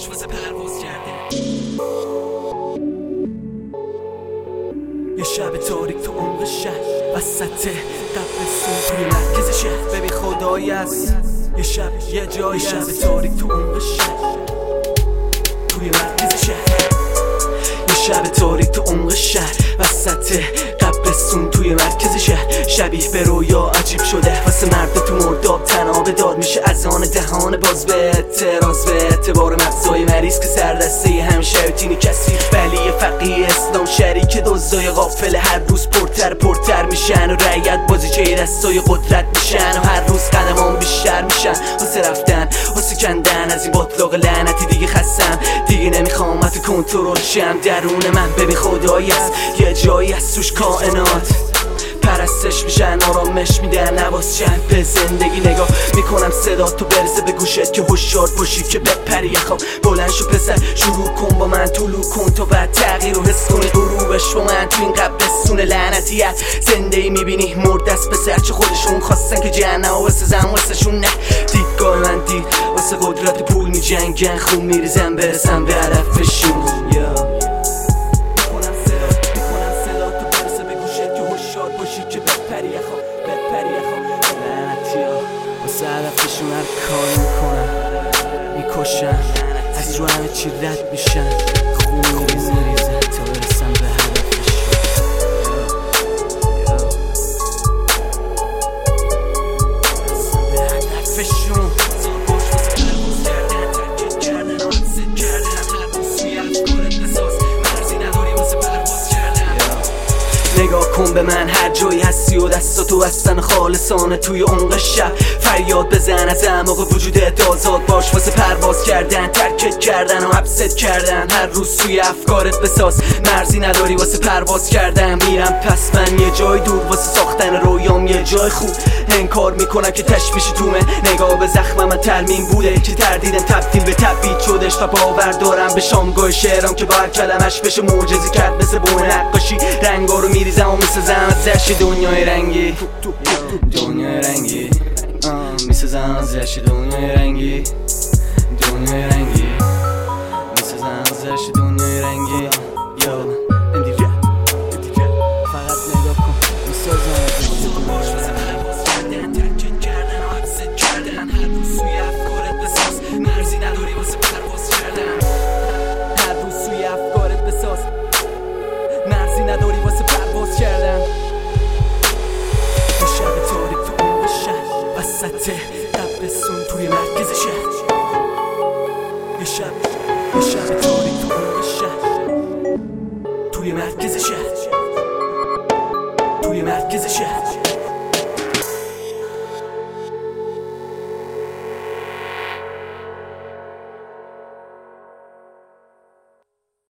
باش واسه پرواز کرده. یه شب تاریک تو عمق شهر وسط قبرستون توی مرکز شهر. ببین خدایی است یه شب یه جایی، یه شب تاریک تو عمق شهر توی مرکز شهر. یه شب تاریک تو عمق شهر وسط قبرستون توی مرکز شهر. شبیه به رویا عجیب شده واسه مرد تو مرداب، تنابه دار میشه از آن دهان باز به اعتراض به اعتبار مغزای مریض که سردسته هم شیاطینی کثیر. ولی فقیه اسلام شریک دزدای غافل هر روز پرتر میشن و رعیت بازیچه دستای قدرت میشن و هر روز قدمان بیشتر میشن واسه رفتن واسه کندن از این باطلاق لعنتی. دیگه خستم دیگه نمیخوام از کنترل شم درون من. ببین خدایی است یه جایی از توش کائنات پرستش میشن، آرامش میدن، نواز شن به زندگی. نگاه میکنم صدا تو برسه به گوشت که هوشیار باشی که بپری. یخواب بلند شو پسر، شروع کن با من، طلوع کن تا بعد تغییر رو حس کنی. غروبش با من تو این قبرستون لعنتیت زنده ای میبینی مرد است به سر چه خودشون خواستن که جهنم و بسازن واسه شون. نه دیدگاه من دید واسه قدرت پول میجنگن، خون میریزن برسن به هدفشون. که بپری لعنتیا واسه هدفشون هر کاری میکنن، میکشن، از رو همه چی رد میشن، خون میریزن تا برسن به هدفشون. نگاه کن به من هر جایی هستی و دستاتو بستن خالصانه توی عمق شب. فریاد بزن از اعماق وجودت، آزاد باش واسه پرواز کردن، ترکت کردن و حبست کردن. هر روز توی افکارت بساز، مرزی نداری واسه پرواز کردن. میرم پس من یه جای دور واسه ساختن رویام، یه جای خوب. انکار میکنم که تشویش تومه، نگاه به زخمم من ترمیم بوده که تردیدم تبدیل به تبعید شدش. و باور دارم به شامگاه شعرام که با هر کلمش بشه معجزه کرد مثل بوم نقاشی. رنگا رو میریزم و میسازم ازش دنیای رنگی، دنیای رنگی میسازم ازش دنیای رنگی، دنیای رنگی میسازم ازش دنیای رنگی. فقط نگاه کن میسازم ازش دنیای رنگی. هر روز توی افکارت بساز، مرزی نداری واسه پرواز کردن. هر روز توی افکارت بساز، مرزی نداری واسه پرواز کردن. یه شب تاریک تو عمق شهر وسط قبرستون توی مرکز شهر. یه شب تاریک تو عمق شهر توی مرکز شهر، توی مرکز شهر.